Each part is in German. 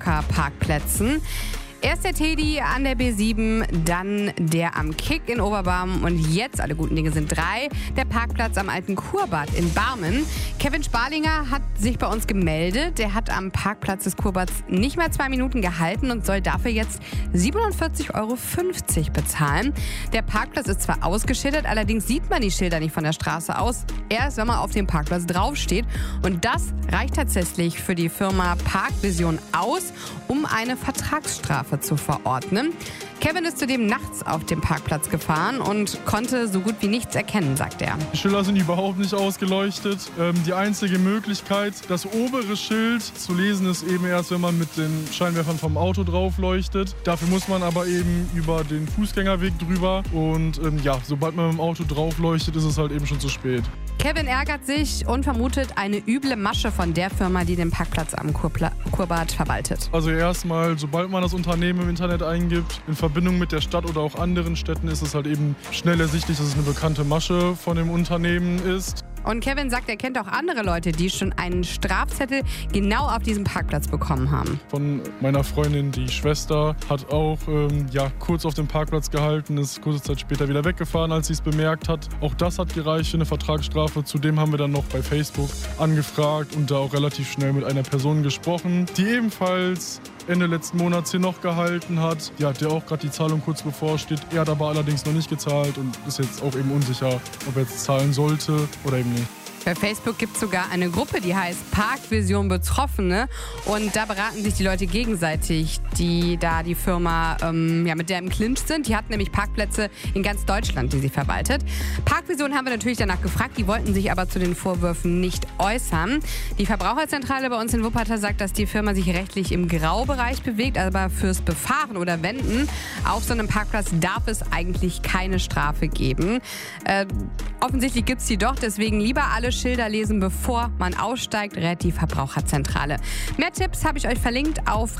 Mallorca-Parkplätzen. Erst der Teddy an der B7, dann der am Kick in Oberbarm und jetzt, alle guten Dinge sind 3, der Parkplatz am alten Kurbad in Barmen. Kevin Sparlinger hat sich bei uns gemeldet. Der hat am Parkplatz des Kurbads nicht mehr 2 Minuten gehalten und soll dafür jetzt 47,50 Euro bezahlen. Der Parkplatz ist zwar ausgeschildert, allerdings sieht man die Schilder nicht von der Straße aus, erst wenn man auf dem Parkplatz draufsteht. Und das reicht tatsächlich für die Firma Parkvision aus, um eine Vertragsstrafe zu verordnen. Kevin ist zudem nachts auf dem Parkplatz gefahren und konnte so gut wie nichts erkennen, sagt er. Die Schilder sind überhaupt nicht ausgeleuchtet. Die einzige Möglichkeit, das obere Schild zu lesen, ist eben erst, wenn man mit den Scheinwerfern vom Auto drauf leuchtet. Dafür muss man aber eben über den Fußgängerweg drüber. Und sobald man mit dem Auto drauf leuchtet, ist es halt eben schon zu spät. Kevin ärgert sich und vermutet eine üble Masche von der Firma, die den Parkplatz am Kurbad verwaltet. Also erstmal, sobald man das Unternehmen im Internet eingibt, in Verbindung mit der Stadt oder auch anderen Städten, ist es halt eben schnell ersichtlich, dass es eine bekannte Masche von dem Unternehmen ist. Und Kevin sagt, er kennt auch andere Leute, die schon einen Strafzettel genau auf diesem Parkplatz bekommen haben. Von meiner Freundin, die Schwester, hat auch kurz auf dem Parkplatz gehalten, ist kurze Zeit später wieder weggefahren, als sie es bemerkt hat. Auch das hat gereicht für eine Vertragsstrafe. Zudem haben wir dann noch bei Facebook angefragt und da auch relativ schnell mit einer Person gesprochen, die ebenfalls Ende letzten Monats hier noch gehalten hat. Der auch gerade die Zahlung kurz bevorsteht. Er hat aber allerdings noch nicht gezahlt und ist jetzt auch eben unsicher, ob er jetzt zahlen sollte oder eben nicht. Bei Facebook gibt es sogar eine Gruppe, die heißt Parkvision Betroffene. Und da beraten sich die Leute gegenseitig, die da die Firma mit der im Clinch sind. Die hat nämlich Parkplätze in ganz Deutschland, die sie verwaltet. Parkvision haben wir natürlich danach gefragt. Die wollten sich aber zu den Vorwürfen nicht äußern. Die Verbraucherzentrale bei uns in Wuppertal sagt, dass die Firma sich rechtlich im Graubereich bewegt. Aber fürs Befahren oder Wenden auf so einem Parkplatz darf es eigentlich keine Strafe geben. Offensichtlich gibt es die doch. Deswegen lieber alle Schilder lesen, bevor man aussteigt, rät die Verbraucherzentrale. Mehr Tipps habe ich euch verlinkt auf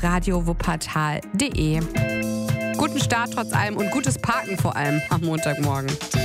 radiowuppertal.de. Guten Start trotz allem und gutes Parken vor allem am Montagmorgen.